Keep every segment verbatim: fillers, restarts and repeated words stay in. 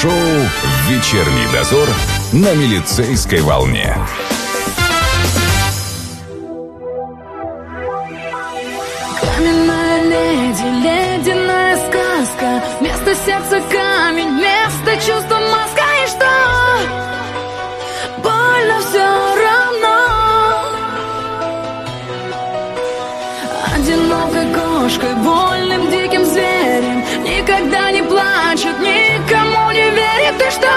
Шоу «Вечерний дозор» на Милицейской волне. Каменная леди, ледяная сказка. Вместо сердца камень, вместо чувства маска. И что? Больно все равно. Одинокой кошкой, вольным диким зверем, никогда не плачет, никому не верит. И что?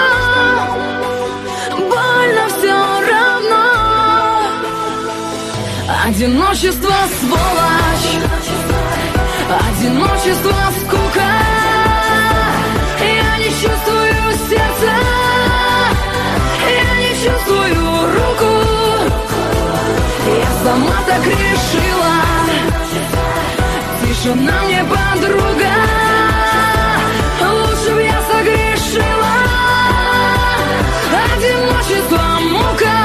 Больно все равно. Одиночество, сволочь. Одиночество, скука. Я не чувствую сердца, я не чувствую руку. Я сама так решила. Тишина мне подруга. Лучше б я согрешила. Одиночество, мука.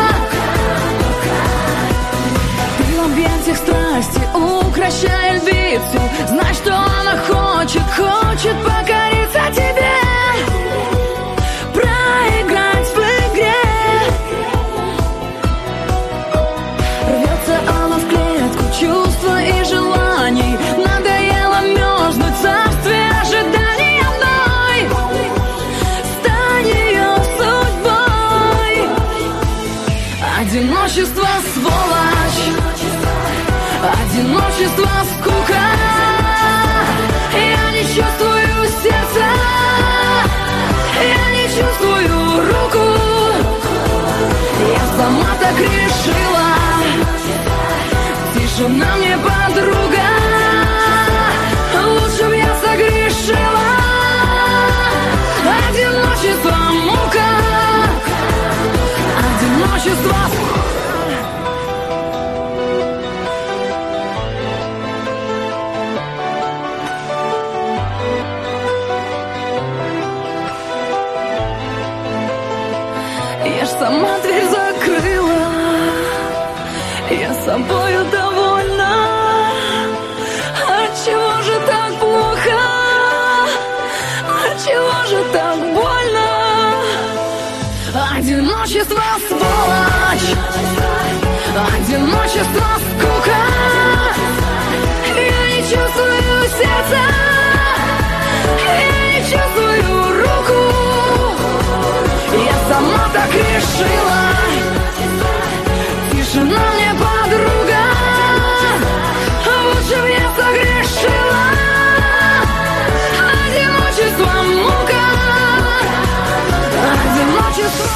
Ты в объятиях страсти, укращая львицу. Знай, что она хочет, хочет покориться тебе. Проиграть в игре. Рвется она в клетку чувства и желаний. Надоело мерзнуть в царстве ожидания одной. Стань ее судьбой. Одиночество, сволочь. Одиночество, скука. Я не чувствую сердца, я не чувствую руку. Я сама так решила. Тишина мне подруга. Лучше б я согрешила. Одиночество, мука. Одиночество. Я ж сама дверь закрыла. Я собою довольна. Отчего же так плохо? Отчего же так больно? Одиночество, сволочь. Одиночество, скука. Я не чувствую сердца, я не чувствую руку. Я сама так решила. Тишина мне подруга. Лучше б я согрешила. Одиночество, мука. Одиночество.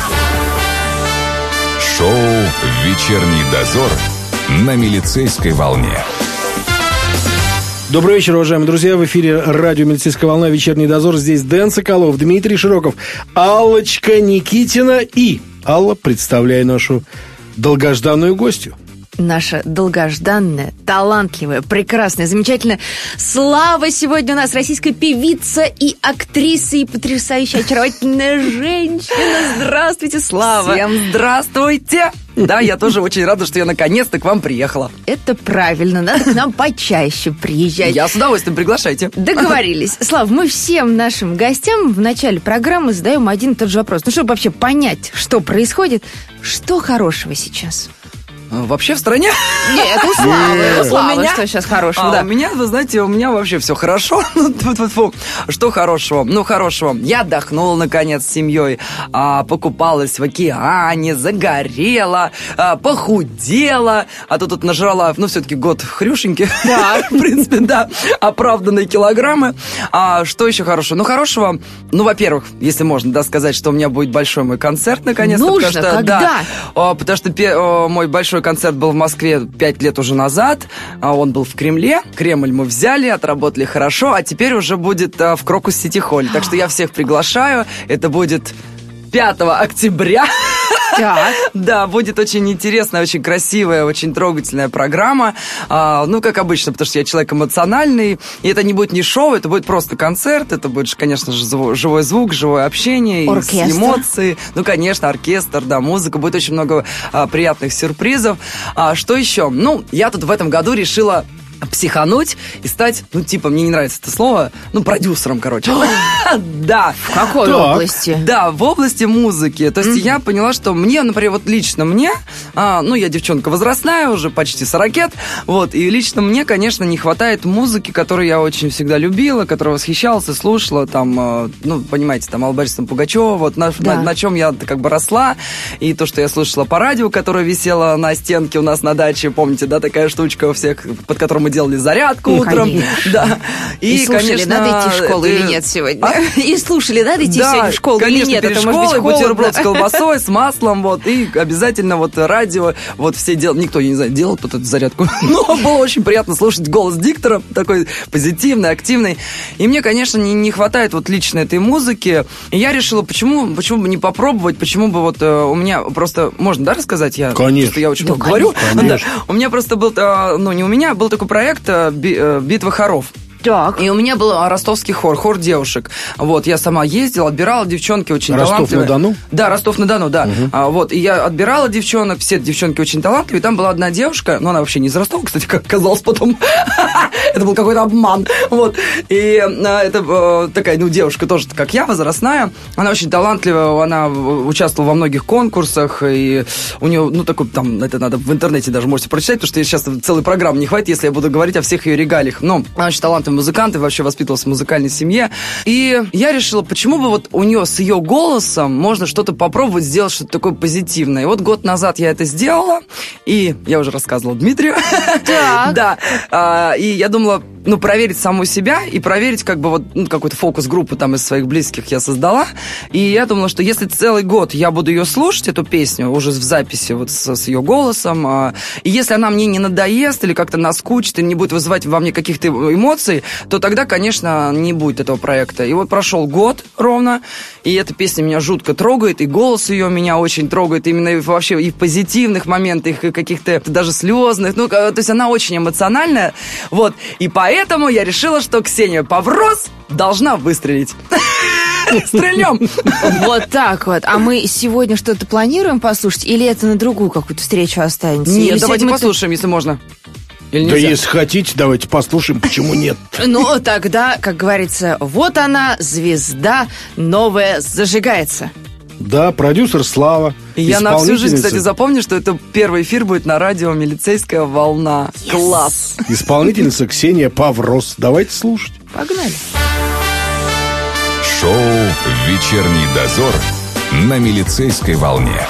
Шоу «Вечерний дозор» на Милицейской волне. Добрый вечер, уважаемые друзья. В эфире радио «Милицейская волна», «Вечерний дозор». Здесь Дэн Соколов, Дмитрий Широков, Аллочка Никитина и... Алла, представляю нашу долгожданную гостью. Наша долгожданная, талантливая, прекрасная, замечательная Слава сегодня у нас, российская певица и актриса, и потрясающая, очаровательная женщина. Здравствуйте, Слава. Всем здравствуйте. Да, я тоже очень рада, что я наконец-то к вам приехала. Это правильно, надо к нам почаще приезжать. Я с удовольствием, приглашайте. Договорились. Слав, мы всем нашим гостям в начале программы задаем один и тот же вопрос. Ну, чтобы вообще понять, что происходит, что хорошего сейчас? Вообще в стране? Нет, у Славы. У Славы у меня... что сейчас хорошего? А, да. У меня, вы знаете, у меня вообще все хорошо. Что хорошего? Ну, хорошего. Я отдохнула, наконец, с семьей, а, покупалась в океане, загорела, а, похудела, а то тут нажрала, ну, все-таки год хрюшеньки. Да. В принципе, да, оправданные килограммы. А что еще хорошего? Ну, хорошего, ну, во-первых, если можно, да, сказать, что у меня будет большой мой концерт, наконец-то. Нужно, потому что, когда? Да, потому что мой большой концерт был в Москве пять лет уже назад. Он был в Кремле. Кремль мы взяли, отработали хорошо, а теперь уже будет в Крокус-Сити-Холле. Так что я всех приглашаю. Это будет пятого октября. Так. Да, будет очень интересная, очень красивая, очень трогательная программа. А, ну, как обычно, потому что я человек эмоциональный. И это не будет не шоу, это будет просто концерт. Это будет, конечно же, живой звук, живое общение, оркестр. Эмоции. Ну, конечно, оркестр, да, музыка. Будет очень много а, приятных сюрпризов. А, что еще? Ну, я тут в этом году решила психануть и стать, ну, типа, мне не нравится это слово, ну, продюсером, короче. Да. В какой Так. области? Да, в области музыки. То есть я поняла, что мне, например, вот лично мне, а, ну, я девчонка возрастная, уже почти сорокет, вот, и лично мне, конечно, не хватает музыки, которую я очень всегда любила, которую восхищалась и слушала, там, э, ну, понимаете, там, Алла Борисовна Пугачева, вот на, Да. на, на чем я как бы росла, и то, что я слушала по радио, которое висело на стенке у нас на даче, помните, да, такая штучка у всех, под которой мы делали зарядку Ну, утром. конечно. Да. И, слушали, конечно, надо идти в школу это- или нет сегодня? А? И слушали, надо идти Да, сегодня в школу конечно, или нет? перед Это может быть школой бутерброд с холодно. колбасой, с маслом, вот, и обязательно вот радио, вот все делали, никто, я не знаю, делал кто-то эту зарядку, но было очень приятно слушать голос диктора, такой позитивный, активный, и мне, конечно, не, не хватает вот лично этой музыки, и я решила, почему, почему бы не попробовать, почему бы вот э, у меня просто, можно, да, рассказать? Я, Конечно. что я очень Да, много говорю. конечно. Да. У меня просто был, э, ну, не у меня, был такой проект э, Би- э, «Битва хоров». Так. И у меня был ростовский хор, хор девушек. Вот, я сама ездила, отбирала девчонки очень талантливые. Ростов-на-Дону? Да, Ростов-на-Дону, да. А, вот, и я отбирала девчонок, все девчонки очень талантливые. Там была одна девушка, но она вообще не из Ростова, кстати, как оказалось потом. Это был какой-то обман. Вот. И а, это э, такая, ну, девушка тоже, как я, возрастная. Она очень талантливая, она участвовала во многих конкурсах, и у нее, ну, такой, там, это надо в интернете даже можете прочитать, потому что сейчас целой программы не хватит, если я буду говорить о всех ее регалиях. Но она очень талантливая музыкант, и вообще воспитывалась в музыкальной семье. И я решила, почему бы вот у нее с ее голосом можно что-то попробовать сделать, что-то такое позитивное. И вот год назад я это сделала, и я уже рассказывала Дмитрию. Так. Да. А, И я думала, ну, проверить саму себя и проверить, как бы, вот, ну, какую-то фокус-группу там из своих близких я создала. И я думала, что если целый год я буду ее слушать, эту песню, уже в записи вот с, с ее голосом, а, и если она мне не надоест или как-то наскучит, и не будет вызывать во мне каких-то эмоций, то тогда, конечно, не будет этого проекта. И вот прошел год ровно, и эта песня меня жутко трогает, и голос ее меня очень трогает, именно и вообще и в позитивных моментах, и каких-то даже слезных. Ну, то есть она очень эмоциональная. Вот. И поэтому я решила, что Ксения Паврос должна выстрелить. Стрельнем! Вот так вот. А мы сегодня что-то планируем послушать? Или это на другую какую-то встречу останется? Или Нет, давайте сегодня мы- послушаем, если можно. Или Да нельзя? если хотите, давайте послушаем, почему нет. Ну, тогда, как говорится, вот она, звезда новая зажигается. Да, продюсер Слава. И я на всю жизнь, исполнительница- кстати, запомню, что это первый эфир будет на радио «Милицейская волна». Класс! Исполнительница Ксения Паврос. Давайте слушать. Погнали. Шоу «Вечерний дозор» на Милицейской волне.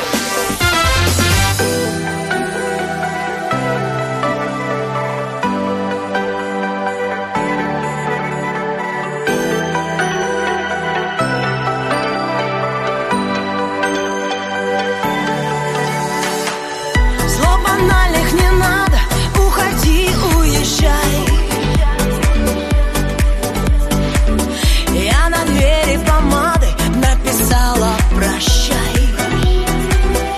Зло банальных не надо, уходи, уезжай. Я на двери помадой написала прощай.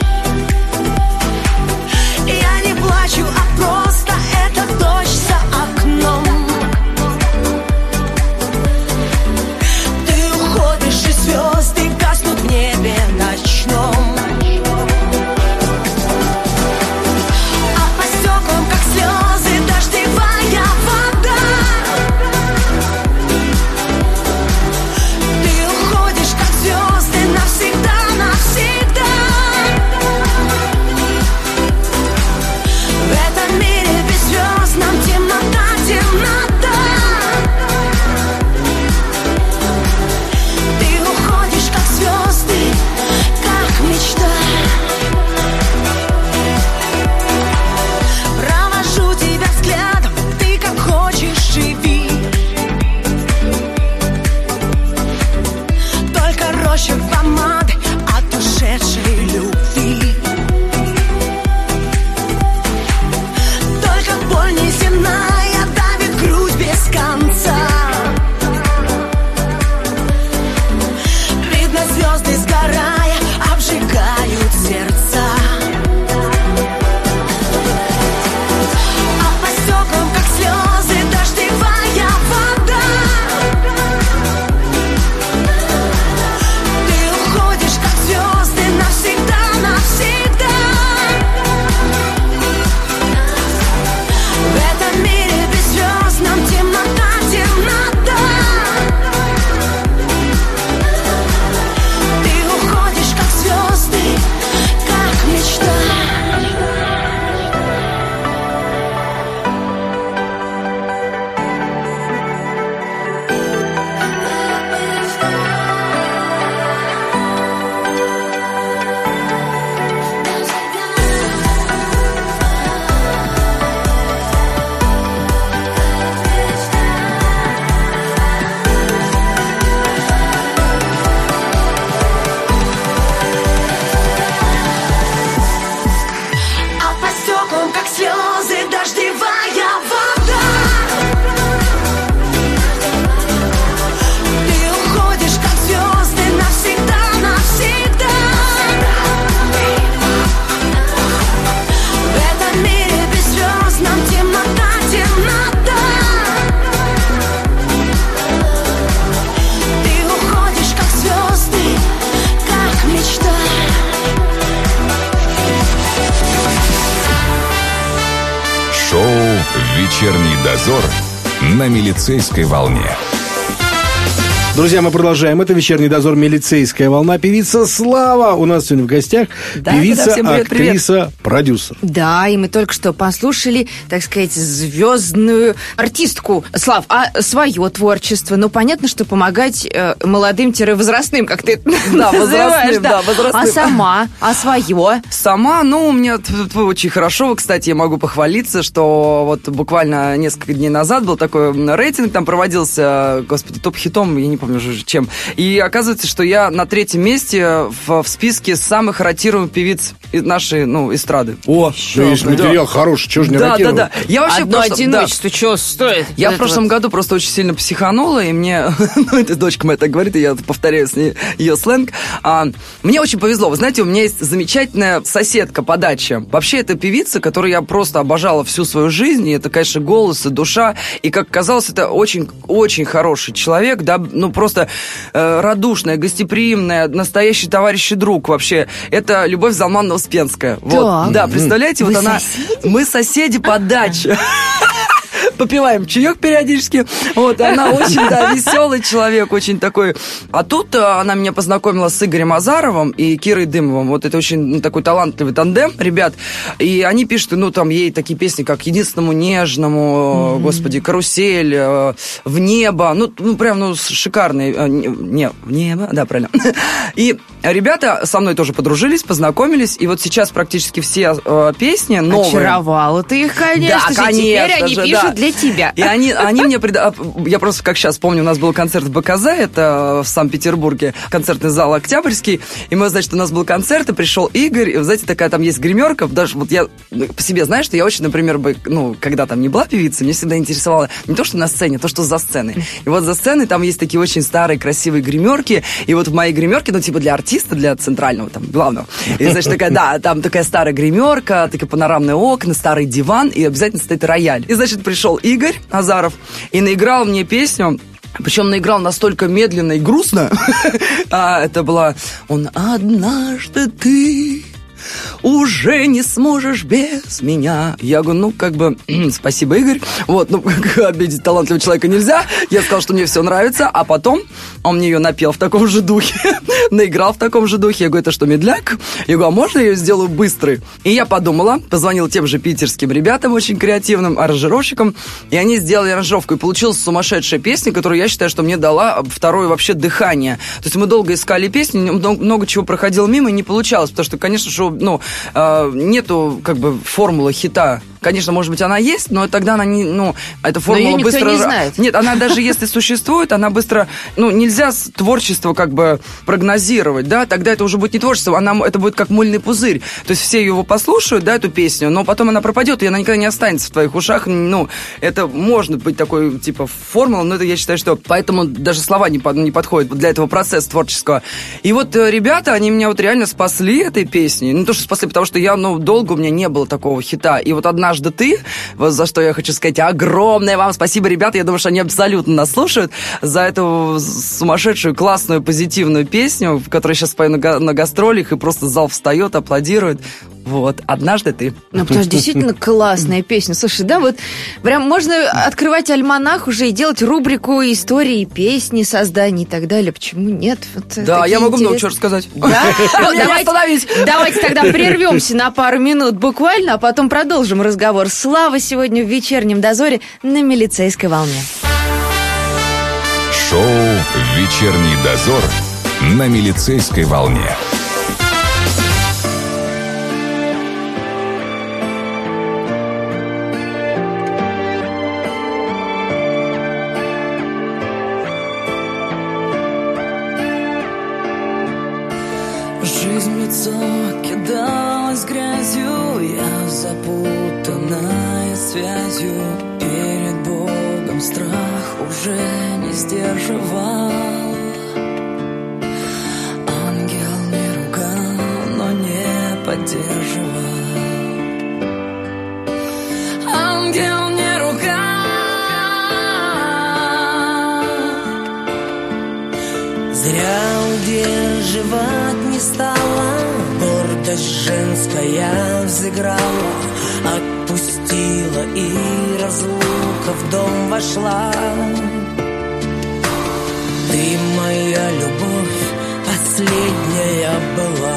Вечерний дозор на милицейской волне. Друзья, мы продолжаем. Это «Вечерний дозор. Милицейская волна». Певица Слава у нас сегодня в гостях. Да, Певица, да, всем привет, актриса, привет. продюсер. Да, и мы только что послушали, так сказать, звездную артистку. Слав, а свое творчество? Ну, понятно, что помогать э, молодым-возрастным, как ты Да, называешь, возрастным, да, возрастным. А сама? А свое? Сама, ну, у меня очень хорошо. Кстати, я могу похвалиться, что вот буквально несколько дней назад был такой рейтинг, там проводился, господи, топ-хитом, я не помню уже чем. И оказывается, что я на третьем месте в, в списке самых ротируемых певиц нашей, ну, эстрады. О, ну, есть материал хороший, чего же не да, ротировал? Да, да, Я вообще Одно просто, одиночество, да. Что стоит? Я вот в прошлом вот. году просто очень сильно психанула, и мне, ну, эта дочка моя так говорит, и я повторяю с ней ее сленг. А, мне очень повезло. Вы знаете, у меня есть замечательная соседка по даче. Вообще, это певица, которую я просто обожала всю свою жизнь, и это, конечно, голос и душа, и, как казалось, это очень-очень хороший человек, да, ну, просто э, радушная, гостеприимная, настоящий товарищ и друг вообще. Это Любовь Залмановна-Успенская. Вот. Да, представляете, Вы вот она... соседи? Мы соседи по даче. Попиваем чаек периодически. Вот, и она очень, да, веселый человек, очень такой. А тут а, она меня познакомила с Игорем Азаровым и Кирой Дымовым. Вот это очень ну, такой талантливый тандем, ребят. И они пишут, ну, там ей такие песни, как «Единственному нежному», mm-hmm. господи, «Карусель», «В небо». Ну, ну прям, ну, шикарные. Не, «В небо», да, правильно. И ребята со мной тоже подружились, познакомились. И вот сейчас практически все э, песни новые. Очаровала ты их, конечно. Да, конечно Теперь они же, пишут да. для тебя. И они, они мне... Пред... Я просто, как сейчас помню, у нас был концерт в БКЗ, это в Санкт-Петербурге, концертный зал «Октябрьский», и мы, значит, у нас был концерт, и пришел Игорь, и, знаете, такая там есть гримерка, даже вот я по себе знаю, что я очень, например, бы, ну, когда там не была певицей, мне всегда интересовало не то, что на сцене, а то, что за сценой. И вот за сценой там есть такие очень старые, красивые гримерки, и вот в моей гримерке, ну, типа для артиста, для центрального, там, главного, и, значит, такая, да, там такая старая гримерка, такие панорамные окна, старый диван, и обязательно стоит рояль. И, значит, пришел Игорь Азаров и наиграл мне песню. Причем наиграл настолько медленно и грустно. а, это была «Он однажды ты уже не сможешь без меня». Я говорю, ну, как бы, спасибо, Игорь. Вот, ну, обидеть талантливого человека нельзя. Я сказал, что мне все нравится, а потом он мне ее напел в таком же духе, наиграл в таком же духе. Я говорю, это что, медляк? Я говорю, а можно я ее сделаю быстрой? И я подумала, позвонила тем же питерским ребятам, очень креативным, аранжировщикам, и они сделали аранжировку. И получилась сумасшедшая песня, которую я считаю, что мне дала второе вообще дыхание. То есть мы долго искали песни, много, много чего проходило мимо, и не получалось, потому что, конечно, что, ну, э, нету, как бы, формулы хита. Конечно, может быть, она есть, но тогда она не, ну, эта формула никто быстро... не знает. Нет, она даже если существует, она быстро, ну, нельзя творчество как бы прогнозировать, да, тогда это уже будет не творчество, она, это будет как мыльный пузырь. То есть все его послушают, да, эту песню, но потом она пропадет, и она никогда не останется в твоих ушах. Ну, это может быть такой, типа, формула, но это я считаю, что поэтому даже слова не, под, не подходят для этого процесса творческого. И вот ребята, они меня вот реально спасли этой песней. Не то, что спасли, потому что я, ну, долго у меня не было такого хита. И вот одна «Однажды ты», вот за что я хочу сказать огромное вам спасибо, ребята, я думаю, что они абсолютно нас слушают, за эту сумасшедшую, классную, позитивную песню, в которой сейчас пою на, на гастролях, и просто зал встает, аплодирует. Вот, «Однажды ты». Ну, потому что действительно классная песня. Слушай, да, вот прям можно открывать альманах уже и делать рубрику истории, песни, создания и так далее. Почему нет? Вот да, я могу интерес... много чего рассказать. Да? Давайте, давайте тогда прервемся на пару минут буквально, а потом продолжим разговор. Слава сегодня в вечернем дозоре на милицейской волне. Шоу «Вечерний дозор» на милицейской волне. Жизнь в лицо кидалась грязью, я запутанная связью. Перед Богом страх уже не сдерживал. Ангел не ругал, но не поддерживал. Ангел не ругал. Зря удерживать не стала, гордость женская взыграла. Отпусти простила, и разлука в дом вошла. Ты моя любовь, последняя была.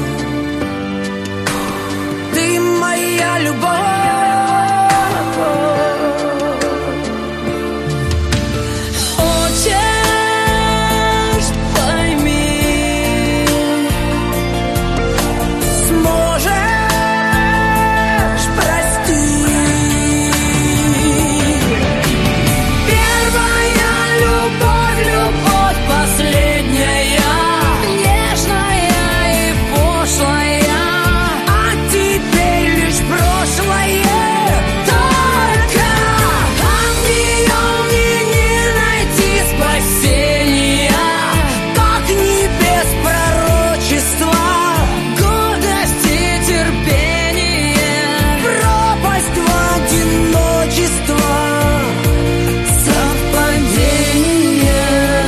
Ты моя любовь. Хочешь, пойми, сможешь простить. Первая любовь, любовь последняя, нежная и пошлая, а теперь лишь прошлое. Только от нее мне не найти спасения, как небес пророчества, гордость и терпение, пропасть в одиночество, совпадение.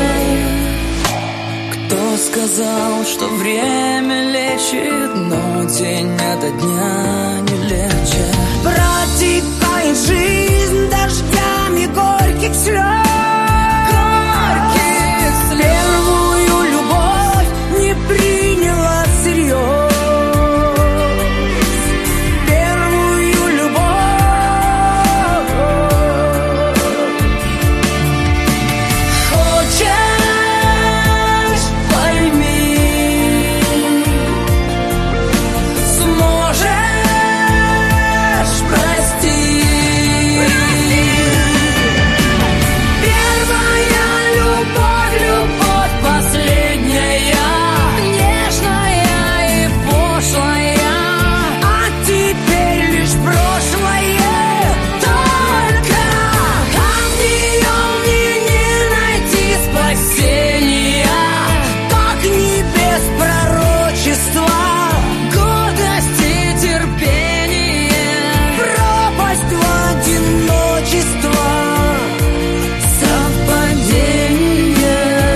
Кто сказал, что время лечит, но день ото дня не легче. Протекает жизнь дождями горьких слез. Горьких слез. Первую любовь не приняла всерьез. Первую любовь. Хочешь, пойми, сможешь простить. Первая любовь, любовь последняя, нежная и пошлая, а теперь лишь прошлое. Только от нее мне не найти спасения, как небес пророчества, гордость и терпение, пропасть в одиночество, совпадение.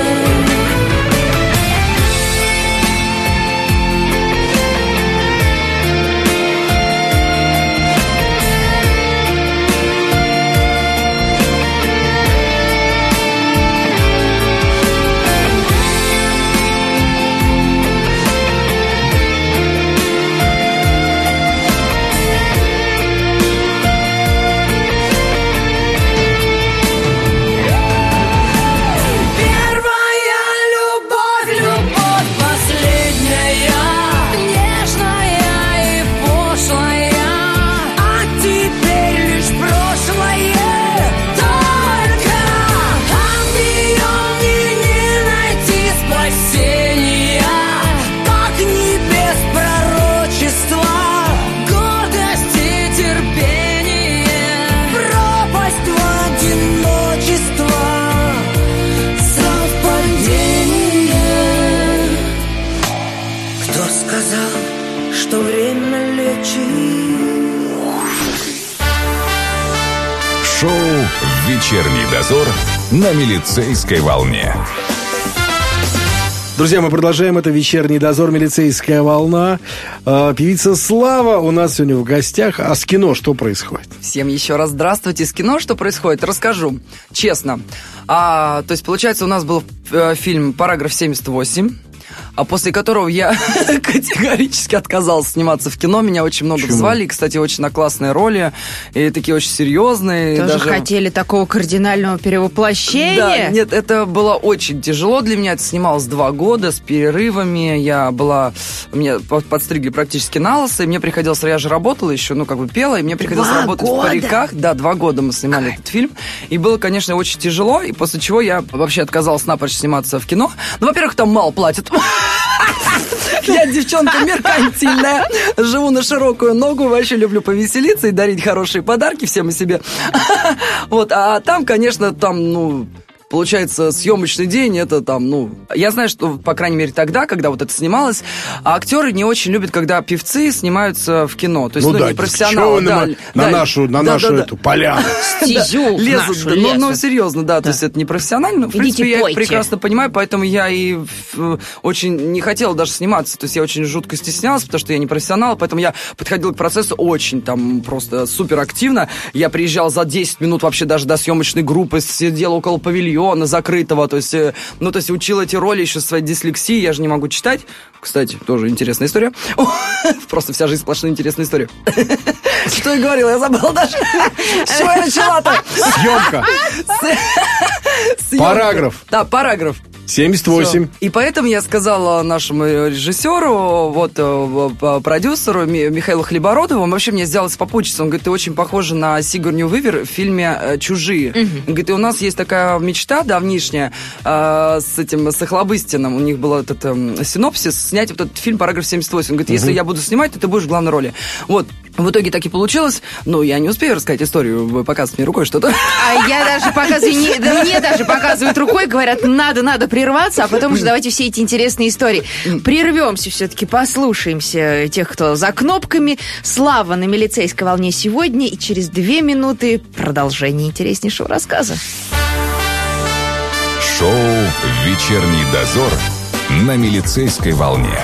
Первая любовь, любовь последняя, нежная и пошлая, а теперь лишь прошлое. Только от нее мне не найти спасения, как небес пророчества, гордость и терпение, пропасть в одиночество, совпадение. Кто сказал, что время лечит? Шоу «Вечерний дозор» на Милицейской волне. Друзья, мы продолжаем. Это «Вечерний дозор», «Милицейская волна». Э, Певица Слава у нас сегодня в гостях. А с кино что происходит? Всем еще раз здравствуйте. С кино что происходит? Расскажу. Честно. А, то есть, получается, у нас был э, фильм «Параграф семьдесят восемь», а после которого я категорически отказался сниматься в кино. Меня очень много Почему? звали. И, кстати, очень на классные роли. И такие очень серьезные. Тоже даже... хотели такого кардинального перевоплощения? Да, нет, это было очень тяжело для меня. Это снималось два года с перерывами. Я была... Меня подстригли практически на лысо. И мне приходилось... Я же работала еще, ну, как бы пела. И мне приходилось Два работать года? в париках. Да, два года мы снимали этот фильм. И было, конечно, очень тяжело. И после чего я вообще отказалась напрочь сниматься в кино. Ну, во-первых, там мало платят. Я девчонка меркантильная, живу на широкую ногу, вообще люблю повеселиться и дарить хорошие подарки всем и себе. Вот, а там, конечно, там, ну... получается, съемочный день, это там, ну... Я знаю, что, по крайней мере, тогда, когда вот это снималось, актеры не очень любят, когда певцы снимаются в кино. То есть, ну, ну, да, не профессионалы. Да, на, да, на да, нашу, на да, нашу да, эту поляну. Стезю лезут, нашу, да, лезут. ну, ну, серьезно, да, да, то есть это не профессионально. В Идите, принципе, я их пойте. прекрасно понимаю, поэтому я и э, очень не хотела даже сниматься. То есть я очень жутко стеснялась, потому что я не профессионал, поэтому я подходила к процессу очень там просто супер активно. Я приезжал за десять минут вообще даже до съемочной группы, сидел около павильона закрытого, то есть, э, ну, то есть учил эти роли еще своей дислексии, я же не могу читать. Кстати, тоже интересная история. Просто вся жизнь сплошная интересная история. Что я говорила, я забыла даже. С чего я начала-то? Съемка. Параграф. Да, параграф. семьдесят восемь. Всё. И поэтому я сказала нашему режиссеру, вот э, продюсеру Ми- Михаилу Хлебородову, он вообще мне сделал попутчицу. Он говорит, ты очень похожа на Сигурню Вивер в фильме э, «Чужие». Он говорит, и у нас есть такая мечта давнишняя э, с этим, с Охлобыстиным. У них был этот э, синопсис, снять вот этот фильм «Параграф семьдесят восемь». Он говорит, если я буду снимать, то ты будешь в главной роли. Вот. В итоге так и получилось. Ну, я не успею рассказать историю, вы показываете мне рукой что-то. А я даже показываю, не, да мне даже показывают рукой, говорят, надо, надо прерваться, а потом уже давайте все эти интересные истории. Прервемся все-таки, послушаемся тех, кто за кнопками. Слава на милицейской волне сегодня, и через две минуты продолжение интереснейшего рассказа. Шоу «Вечерний дозор» на милицейской волне.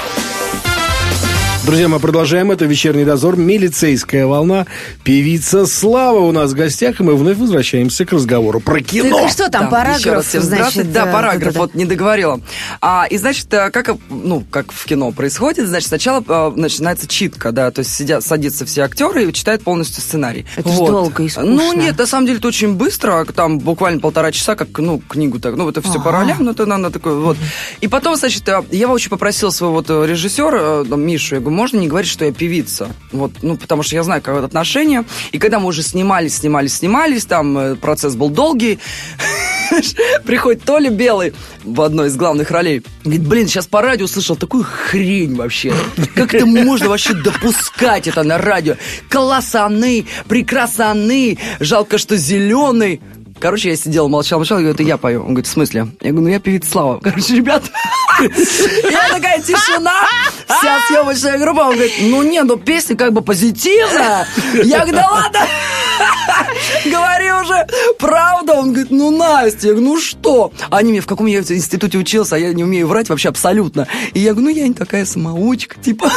Друзья, мы продолжаем. Это «Вечерний дозор», «Милицейская волна». Певица Слава у нас в гостях, и мы вновь возвращаемся к разговору про кино. Так, что там, Да, параграф, еще раз всем здравствуйте. значит, Да, э, параграф, да-да-да. вот не договорила. А, и, значит, как, ну, как в кино происходит, значит, сначала а, начинается читка, да, то есть сидят, садятся все актеры и читают полностью сценарий. Это ж долго и скучно. Ну, нет, на самом деле это очень быстро, там буквально полтора часа, как, ну, книгу так, ну, это все Ага. по ролям, ну, это надо такое, вот. И потом, значит, я очень попросила своего вот режиссера, Мишу, я говорю, можно не говорить, что я певица? Вот, ну, потому что я знаю, как это отношения. И когда мы уже снимались, снимались, снимались, там э, процесс был долгий, приходит Толя Белый в одной из главных ролей. Говорит, блин, сейчас по радио услышал такую хрень вообще. Как это можно вообще допускать это на радио? Колоссаны, прекрасаны, жалко, что зеленый. Короче, я сидел, молчал, молчал, и говорю, это я пою. Он говорит, в смысле? Я говорю, ну я певица Слава. Короче, ребят, я такая тишина, вся съемочная группа. Он говорит, ну не, ну песня как бы позитивная. Я говорю, да ладно, говори уже, правда? Он говорит, ну Настя, я говорю, ну что? Они мне, в каком я институте учился, а я не умею врать вообще абсолютно. И я говорю, ну я не такая самоучка, типа.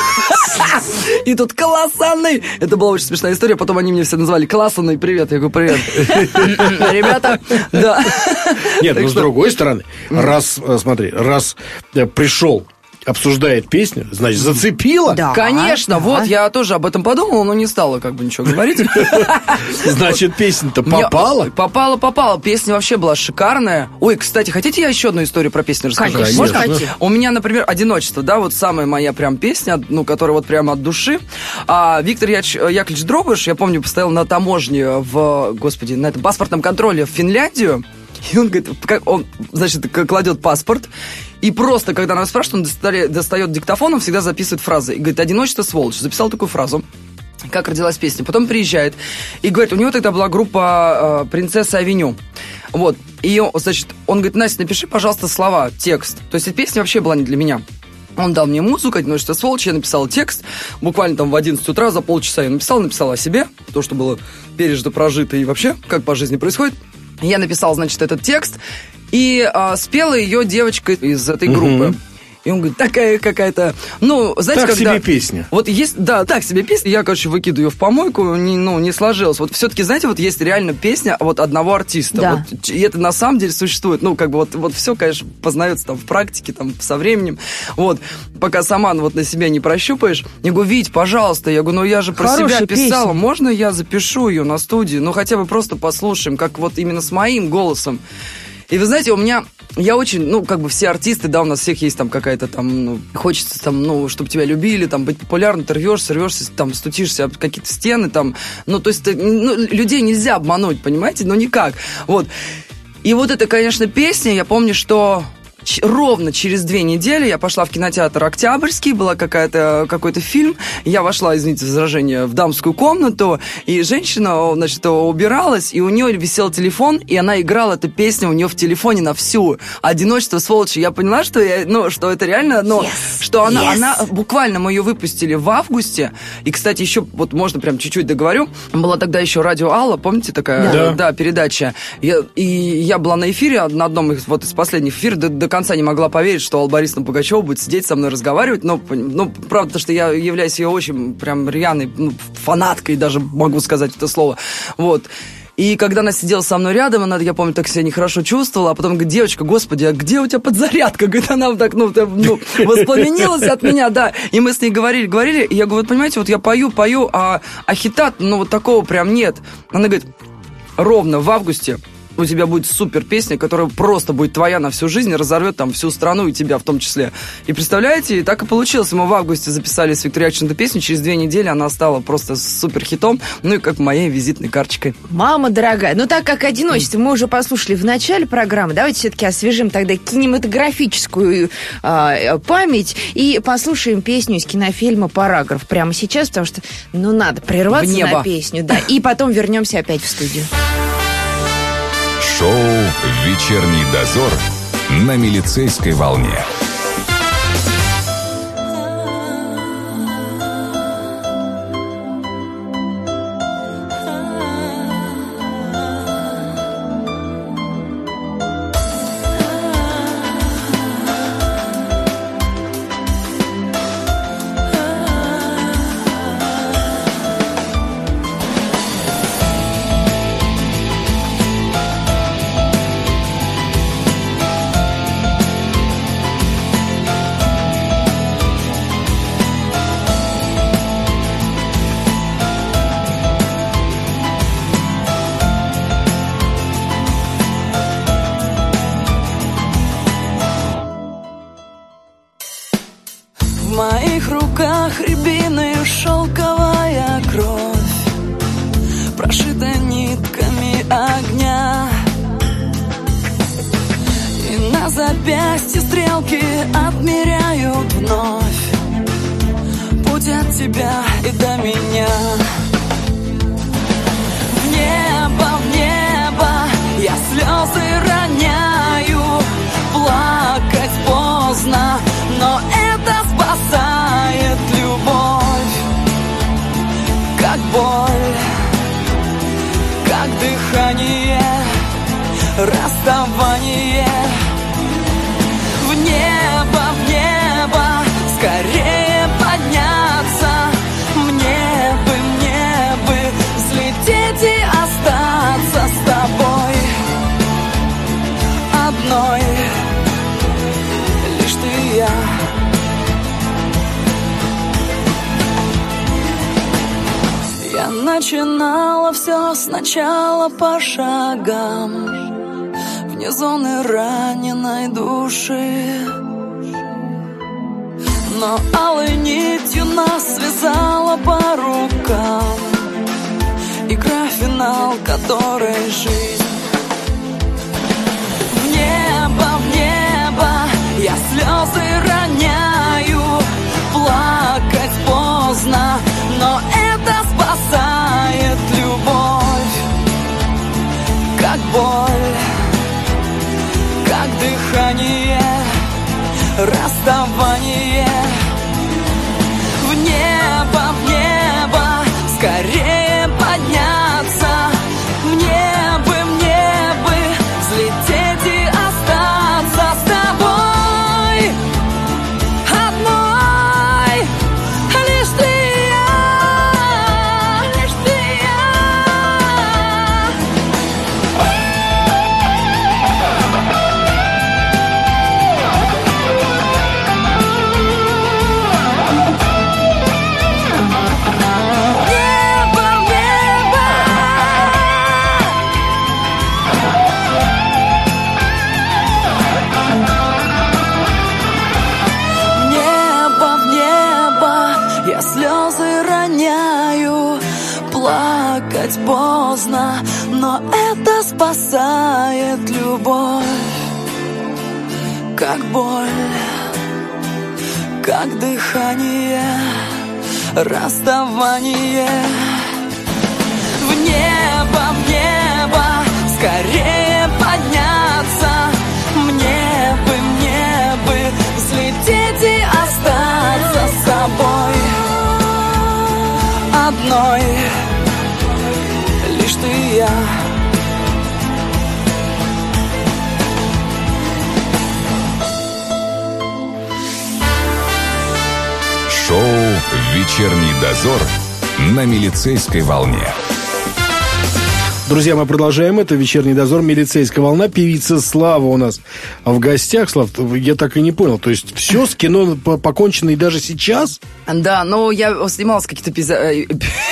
И тут колоссальный. Это была очень смешная история, потом они мне все назвали колоссальный, привет. Я говорю, привет. Ребята, да. Нет, ну, с другой стороны, раз, э, смотри, раз э, пришел, обсуждает песню, значит, зацепила. Да. Конечно, да. вот, я тоже об этом подумал, но не стала как бы ничего говорить. Значит, песня-то Мне- попала. Попала, попала. Песня вообще была шикарная. Ой, кстати, хотите я еще одну историю про песню расскажу? Конечно, Можно? хотим. У меня, например, «Одиночество», да, вот самая моя прям песня, ну, которая вот прямо от души. А Виктор Яч- Яковлевич Дробыш, я помню, постоял на таможне в, господи, на этом паспортном контроле в Финляндию. И он говорит, как он, значит, к- кладет паспорт, и просто, когда нас спрашивают, он достали- достает диктофон, он всегда записывает фразы. И говорит, «Одиночество, сволочь». Записал такую фразу. Как родилась песня. Потом приезжает и говорит, у него тогда была группа э, «Принцесса Авеню». Вот. И, он, значит, он говорит, Настя, напиши, пожалуйста, слова, текст. То есть эта песня вообще была не для меня. Он дал мне музыку, «Одиночество, сволочь», я написал текст. Буквально там в одиннадцать утра, за полчаса я написал, написал о себе, то, что было пережито, прожито и вообще, как по жизни происходит. Я написал, значит, этот текст, и а, спела ее девочка из этой группы. И он говорит, такая какая-то... Ну, знаете, Так когда... себе песня. Вот есть, да, так себе песня. Я, короче, выкидываю ее в помойку, не, ну, не сложилось. Вот все-таки, знаете, вот есть реально песня вот одного артиста. Да. Вот, и это на самом деле существует. Ну, как бы вот, вот все, конечно, познается там в практике, там, со временем. Вот, пока сама ну, вот на себя не прощупаешь. Я говорю, Вить, пожалуйста. Я говорю, ну я же про Хорошая себя писала. песня. Можно я запишу ее на студии? Ну, хотя бы просто послушаем, как вот именно с моим голосом. И вы знаете, у меня, я очень, ну, как бы все артисты, да, у нас всех есть там какая-то там, ну, хочется там, ну, чтобы тебя любили, там, быть популярным, ты рвешься, рвешься, там, стучишься об какие-то стены, там, ну, то есть, ну, людей нельзя обмануть, понимаете, ну, никак, вот. И вот это, конечно, песня, я помню, что ч- ровно через две недели я пошла в кинотеатр «Октябрьский», была какая-то, какой-то фильм, я вошла, извините за выражение, в дамскую комнату, и женщина, значит, убиралась, и у нее висел телефон, и она играла эту песню у нее в телефоне на всю. «Одиночество, сволочи». Я поняла, что, я, ну, что это реально, но yes. что она, yes. она, буквально мы ее выпустили в августе, и, кстати, еще, вот можно прям чуть-чуть договорю, была тогда еще радио Алла, помните такая, да, да, передача, я, и я была на эфире, на одном из, вот, из последних эфиров, до, до конца не могла поверить, что Алла Борисовна Пугачева будет сидеть со мной разговаривать, но, ну, правда, потому что я являюсь ее очень прям рьяной, ну, фанаткой, даже могу сказать это слово, вот. И когда она сидела со мной рядом, она, я помню, так себя нехорошо чувствовала, а потом говорит: девочка, господи, а где у тебя подзарядка? Говорит, она вот так, ну, ну, воспламенилась от меня, да. И мы с ней говорили, говорили, и я говорю: вот понимаете, вот я пою, пою, а, а хита, ну, вот такого прям нет. Она говорит: ровно в августе у тебя будет супер песня, которая просто будет твоя на всю жизнь, разорвет там всю страну и тебя в том числе. И представляете, так и получилось. Мы в августе записали с Викторией Акченко песню, через две недели она стала просто супер хитом, ну и как моей визитной карточкой. Мама дорогая, ну так как «Одиночество» мы уже послушали в начале программы, давайте все-таки освежим тогда кинематографическую э, память и послушаем песню из кинофильма «Параграф» прямо сейчас, потому что, ну, надо прерваться на песню, да, и потом вернемся опять в студию. Шоу «Вечерний дозор» на Милицейской волне. В моих руках рябиной шелковая кровь, прошита нитками огня, и на запястье стрелки отмеряют вновь путь от тебя и до меня. В небо, в небо я слезы роняю, плакать поздно, но это спасает любовь, как боль, как дыхание, расставание. В небо, в небо, скорее подняться, мне бы, мне бы взлететь и остаться с тобой одной, лишь ты и я. Я начинала все сначала по шагам, вне зоны раненой души, но алой нитью нас связала по рукам игра, финал которой жизнь. В небо, в небо я слезы роняю, плакать поздно, но это спасает любовь, как боль, как дыхание, расставание. В небо, в небо, скорее подняться, мне бы, мне бы взлететь и остаться с тобой одной, лишь ты и я, лишь ты и я. Плакать поздно, но это спасает любовь, как боль, как дыхание, расставание. В небо, в небо, скорее подняться. Мне бы, мне бы взлететь и остаться с собой одной, лишь ты и я. Шоу «Вечерний дозор» на Милицейской волне. Друзья, мы продолжаем. Это «Вечерний дозор», «Милицейская волна». Певица Слава у нас в гостях. Слав, я так и не понял. То есть все с кино покончено и даже сейчас? Да, но я снималась в каких-то эпизодах...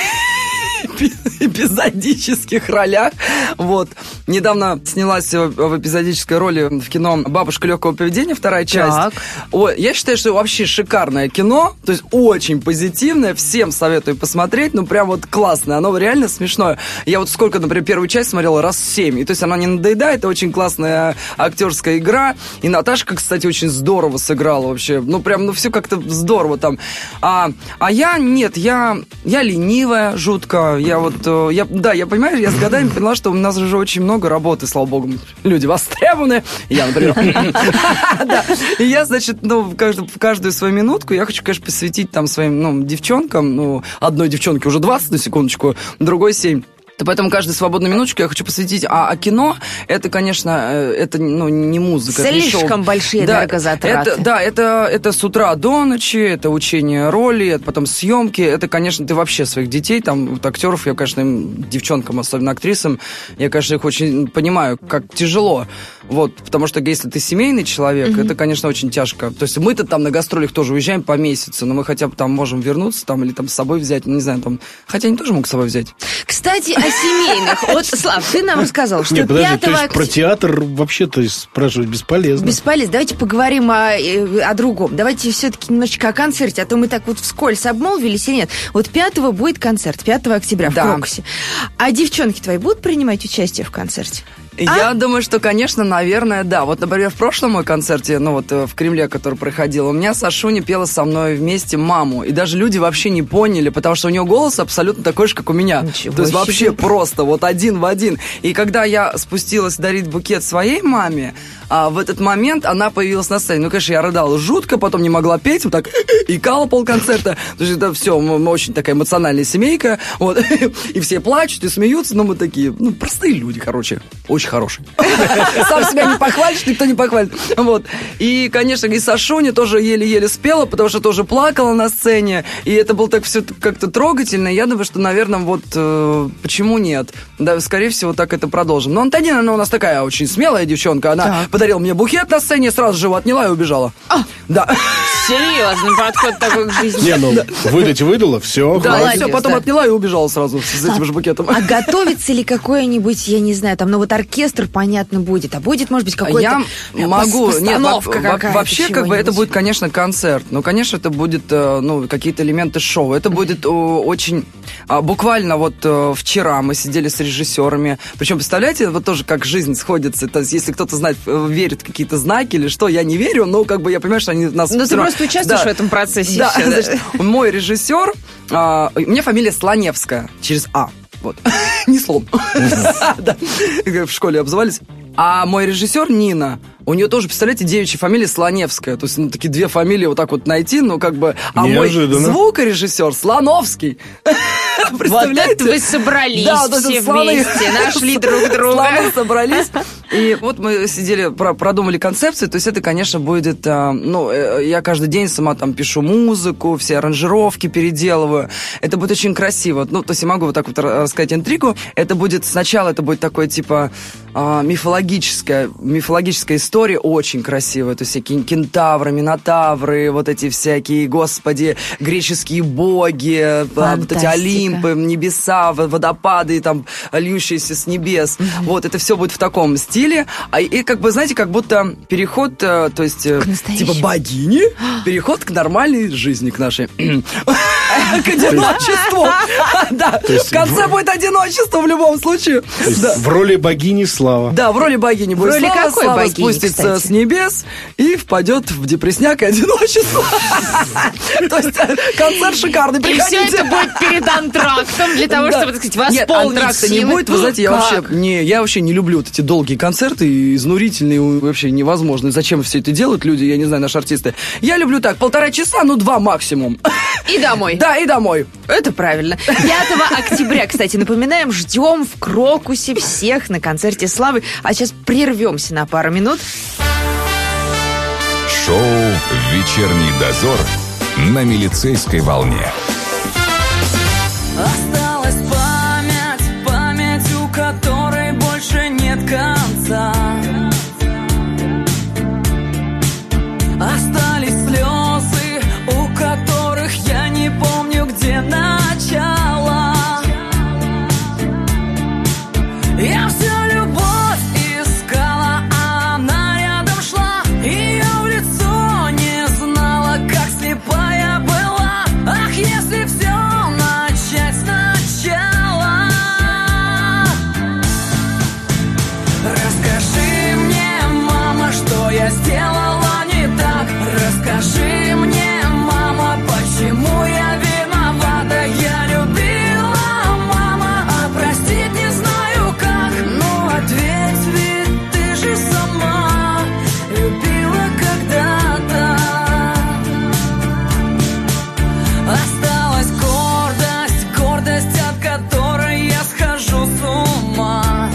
эпизодических ролях. Вот. Недавно снялась в эпизодической роли в кино «Бабушка легкого поведения», вторая часть. Так. Ой, я считаю, что вообще шикарное кино, то есть очень позитивное, всем советую посмотреть, ну прям вот классное, оно реально смешное. Я вот сколько, например, первую часть смотрела раз семь, и то есть оно не надоедает, это очень классная актерская игра, и Наташка, кстати, очень здорово сыграла вообще, ну прям, ну все как-то здорово там. А, а я, нет, я, я ленивая жутко, я вот, я, да, я понимаю, я с годами поняла, что у нас уже очень много работы, слава богу, люди востребованы, я, например. И я, значит, ну, каждую свою минутку я хочу, конечно, посвятить там своим, ну, девчонкам, ну, одной девчонке уже двадцать, на секундочку, другой семь. То поэтому каждую свободную минуточку я хочу посвятить. А, а кино, это, конечно, это, ну, не музыка. Слишком это большие да, энергозатраты. Это, да, это, это с утра до ночи, это учение роли, это потом съемки. Это, конечно, ты вообще своих детей, там, вот актеров, я, конечно, им, девчонкам, особенно актрисам, я, конечно, их очень понимаю, как тяжело. Вот, потому что если ты семейный человек, mm-hmm. это, конечно, очень тяжко. То есть мы-то там на гастролях тоже уезжаем по месяцу, но мы хотя бы там можем вернуться там, или там с собой взять, ну, не знаю, там... Хотя они тоже могут с собой взять. Кстати, о семейных. Вот, Слав, ты нам рассказал, что Нет, подожди, то есть октября... про театр вообще-то спрашивать бесполезно. Бесполезно. Давайте поговорим о, о другом. Давайте все-таки немножечко о концерте, а то мы так вот вскользь обмолвились или нет. Вот пятого будет концерт, пятого октября в да. Крокусе. А девчонки твои будут принимать участие в концерте? Я а? думаю, что, конечно, наверное, да. Вот, например, в прошлом мой концерте, ну вот в Кремле, который проходил, у меня Сашуня пела со мной вместе «Маму». И даже люди вообще не поняли, потому что у нее голос абсолютно такой же, как у меня. Ничего То есть себе. вообще просто вот один в один. И когда я спустилась дарить букет своей маме, а в этот момент она появилась на сцене. Ну, конечно, я рыдала жутко, потом не могла петь, вот так икала полконцерта. То есть это все, мы очень такая эмоциональная семейка. Вот. И все плачут и смеются, но мы такие, ну, простые люди, короче. Очень хорошие. Сам себя не похвалишь, никто не похвалит. Вот. И, конечно, и Сашуня тоже еле-еле спела, потому что тоже плакала на сцене. И это было так все как-то трогательно. Я думаю, что, наверное, вот э, почему нет? Да, скорее всего, так это продолжим. Но Антонина, она у нас такая очень смелая девчонка. Она так. подарила мне букет на сцене, сразу же его отняла и убежала. А, да. Серьезный подход такой к жизни. Не, ну, выдать выдала, все. Да, Молодец, и все, потом да. отняла и убежала сразу с этим же букетом. А готовится ли какое-нибудь, я не знаю, там, ну вот оркестр, понятно, будет, а будет, может быть, какой-то Я могу, нет, постановка во- какая-то, вообще, как бы, это будет, конечно, концерт, но, конечно, это будет, э, ну, какие-то элементы шоу, это будет о, очень, а, буквально вот э, вчера мы сидели с режиссерами, причем, представляете, вот тоже как жизнь сходится, то есть, если кто-то знает, э, верит в какие-то знаки или что, я не верю, но, как бы, я понимаю, что они нас... Ну, ты просто участвуешь да, в этом процессе. Да, еще, значит, да? мой режиссер, а, у меня фамилия Слоневская, через А. Вот. Не слон. Да. В школе обзывались. А мой режиссер Нина, у нее тоже, представляете, девичья фамилия Слоневская. То есть, ну, такие две фамилии вот так вот найти, ну, как бы... А неожиданно. мой звукорежиссер Слоновский. Представляете? Вот это вы собрались Да, вот все это слоны. вместе, нашли друг друга. Слоны собрались. И вот мы сидели, про- продумали концепцию. То есть это, конечно, будет... э, Ну, э, я каждый день сама там пишу музыку, все аранжировки переделываю. Это будет очень красиво. Ну, то есть я могу вот так вот рассказать интригу. Это будет... Сначала это будет такое, типа, э, мифологическая, мифологическая история, очень красивая. То есть всякие кентавры, минотавры, вот эти всякие, господи, греческие боги, Фантастика. вот эти Олимпы, небеса, водопады, там, льющиеся с небес. Mm-hmm. Вот, это все будет в таком стиле. А, и, как бы, знаете, как будто переход, то есть, типа богини, переход к нормальной жизни, к нашей. к одиночеству. Да, в конце будет одиночество в любом случае. В роли богини Слава. Да, в роли богини будет В роли Слава. какой Слава богини, спустится кстати? с небес и впадет в депрессняк и одиночество. То есть концерт шикарный. И все Приходите. это будет перед антрактом для того, Да. чтобы, так сказать, Нет, восполнить антракта не силы. будет. Вы знаете, я Как? вообще не, я вообще не люблю вот эти долгие концерты, изнурительные, вообще невозможно. Зачем все это делают люди, я не знаю, наши артисты. Я люблю так, полтора часа, ну два максимум. И домой. Да, и домой. Это правильно. пятого октября, кстати, напоминаем, ждем в Крокусе всех на концерте Славы. А сейчас прервемся на пару минут. Шоу «Вечерний дозор» на Милицейской волне. Осталась память, память, у которой больше нет конца. Остались слезы, у которых я не помню, где начало. Я всю любовь искала, а она рядом шла. Ее в лицо не знала, как слепая была. Ах, если все начать сначала. Расскажи мне, мама, что я сделала не так. Расскажи мне, мама, почему я виновата. Я любила, мама, а простить не знаю как. Ну, ответь, ведь ты же сама любила когда-то. Осталась гордость, гордость, от которой я схожу с ума.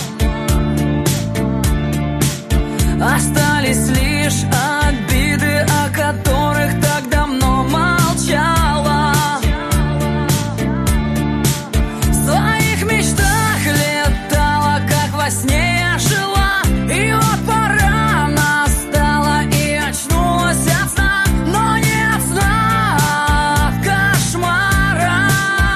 Остались лишь обиды, о которых так давно молчала. В своих мечтах летала, как во сне я жила. И вот пора настала, и очнулась от сна. Но не от сна, а от кошмара.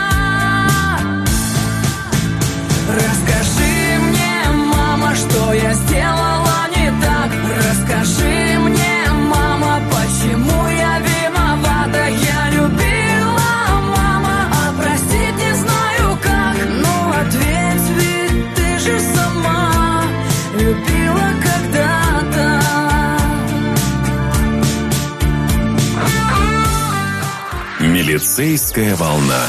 Расскажи мне, мама, что я сделала не так. Расскажи мне, мама, почему я виновата. Я любила, мама, а простить не знаю как. Ну, ответь, ведь ты же сама любила когда-то. Милицейская волна.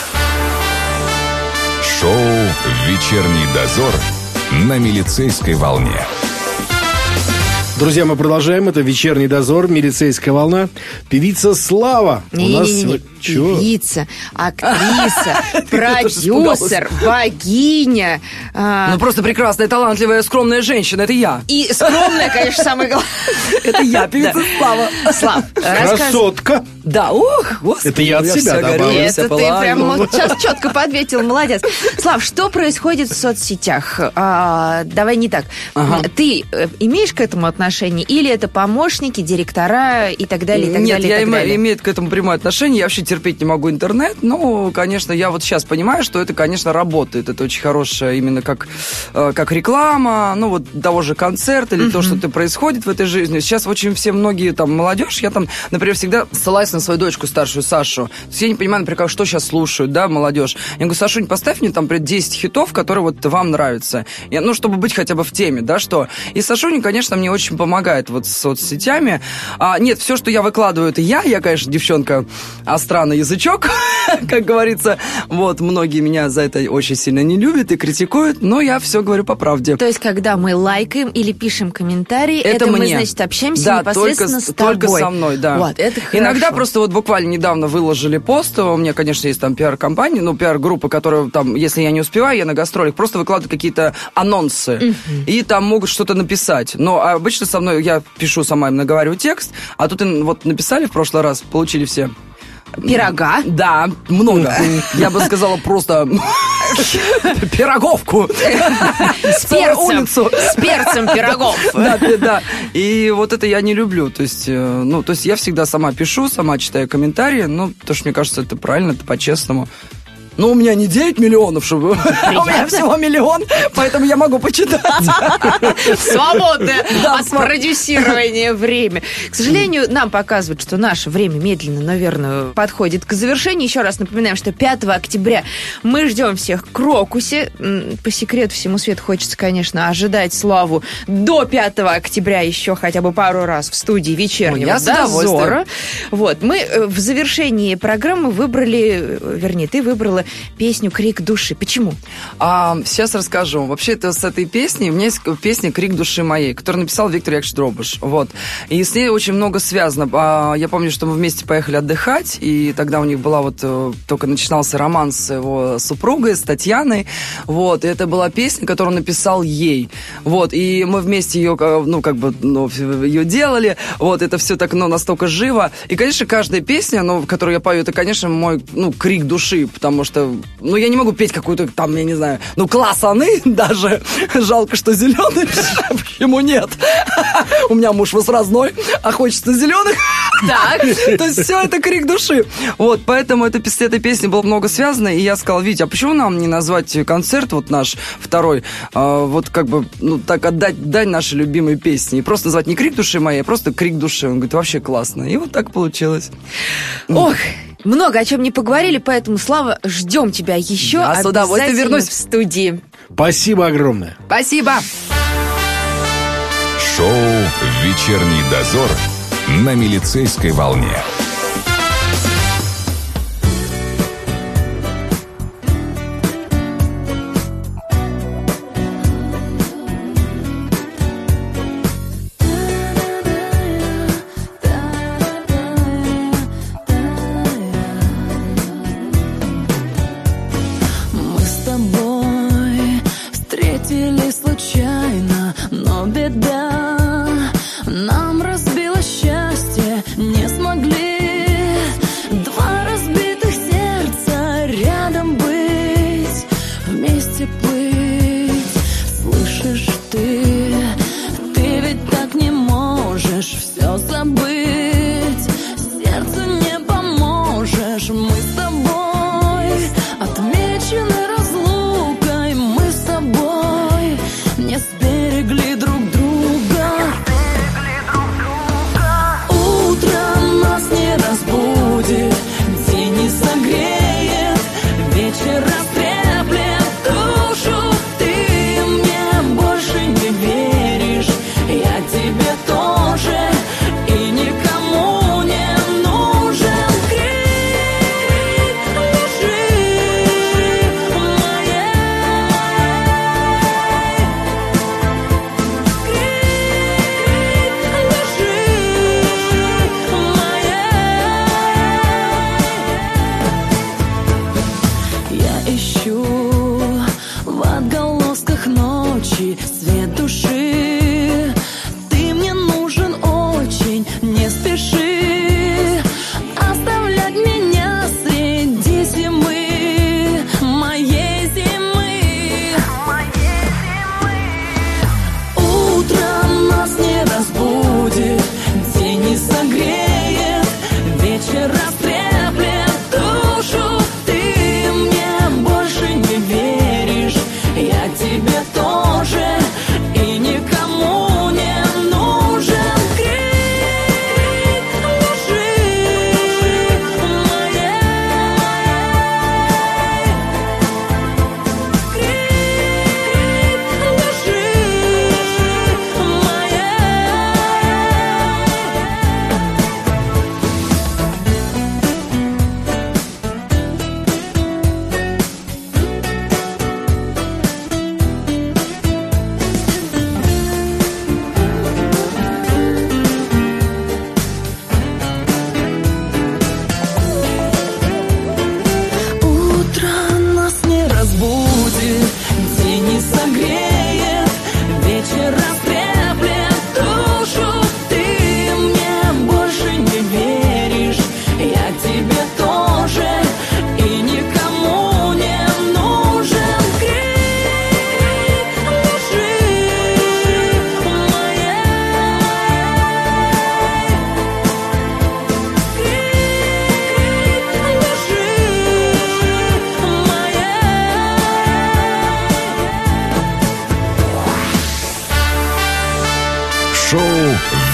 Шоу «Вечерний дозор» на Милицейской волне. Друзья, мы продолжаем. Это «Вечерний дозор», «Милицейская волна». Певица Слава. У нас Не-не-не, сегодня- Чё? певица, актриса, продюсер, богиня. а, Ну, просто прекрасная, талантливая, скромная женщина. Это я. И скромная, конечно, самое главное. Это я, певица Слава. Слав, рассказывай. Красотка. Да, ух, господи. Это я от себя вся добавил. горю, вся Это ты пылаю. прям вот сейчас четко подветил, молодец. Слав, что происходит в соцсетях? А, давай не так. Ага. Ты э, имеешь к этому отношение? Или это помощники, директора и так далее, и так Нет, далее, и я так име- далее? имею к этому прямое отношение. Я вообще терпеть не могу интернет. Но, конечно, я вот сейчас понимаю, что это, конечно, работает. Это очень хорошая именно как, э, как реклама, ну, вот того же концерта или то, что-то происходит в этой жизни. Сейчас очень все многие там молодежь, я там, например, всегда ссылаюсь на свою дочку старшую, Сашу. То есть я не понимаю, например, как, что сейчас слушают, да, молодежь. Я говорю, Сашунь, поставь мне там, например, десять хитов, которые вот вам нравятся. Я, ну, чтобы быть хотя бы в теме, да, что. И Сашуня, конечно, мне очень помогает вот с соцсетями. А, нет, все, что я выкладываю, это я. Я, конечно, девчонка остра на язычок, как говорится. Вот, многие меня за это очень сильно не любят и критикуют, но я все говорю по правде. То есть, когда мы лайкаем или пишем комментарии, это, Это мы, мне. значит, общаемся Да, непосредственно только, с тобой. только со мной, да. Вот, это хорошо. Иногда просто вот буквально недавно выложили пост, у меня, конечно, есть там пиар-компания, ну, пиар-группа, которая там, если я не успеваю, я на гастролях, просто выкладываю какие-то анонсы, и там могут что-то написать. Но обычно со мной я пишу сама, им наговариваю текст, а тут им вот написали в прошлый раз, получили все... Пирога. Да, много. Я бы сказала просто пироговку. С Целую перцем. улицу. С перцем пирогов. Да, да, да. И вот это я не люблю. То есть, э, ну, то есть я всегда сама пишу, сама читаю комментарии, ну, потому что мне кажется, это правильно, это по-честному. Ну, у меня не девять миллионов, чтобы... У меня всего миллион, поэтому я могу почитать. Свободное от продюсирования время. К сожалению, нам показывают, что наше время медленно, наверное, подходит к завершению. Еще раз напоминаем, что пятого октября мы ждем всех в Крокусе. По секрету всему свету хочется, конечно, ожидать Славу до пятого октября еще хотя бы пару раз в студии вечернего дозора. Вот. Мы в завершении программы выбрали, вернее, ты выбрала песню «Крик души». Почему? А, сейчас расскажу. Вообще, это с этой песней, у меня есть песня «Крик души моей», которую написал Виктор Яковлевич Дробыш. Вот. И с ней очень много связано. А, я помню, что мы вместе поехали отдыхать, и тогда у них была вот, только начинался роман с его супругой, с Татьяной. Вот. И это была песня, которую он написал ей. Вот. И мы вместе ее, ну, как бы, ну, ее делали. Вот. Это все так, ну, настолько живо. И, конечно, каждая песня, ну, которую я пою, это, конечно, мой, ну, крик души, потому что ну, я не могу петь какую-то там, я не знаю, ну, классаны даже. Жалко, что зеленый. Почему нет? У меня муж возрастной, а хочется зеленых. Так. То есть все это крик души. Вот, поэтому это, с этой песней было много связано, и я сказал: Витя, а почему нам не назвать концерт, вот наш второй, а, вот как бы, ну, так отдать дань нашей любимой песни, и просто назвать не крик души моей, а просто крик души. Он говорит, вообще классно. И вот так получилось. Ох, много о чем не поговорили, поэтому, Слава, ждем тебя еще. Я с удовольствием вернусь в студии. Спасибо огромное. Спасибо. Шоу «Вечерний дозор» на Милицейской волне.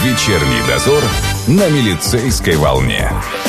«Вечерний дозор» на милицейской волне.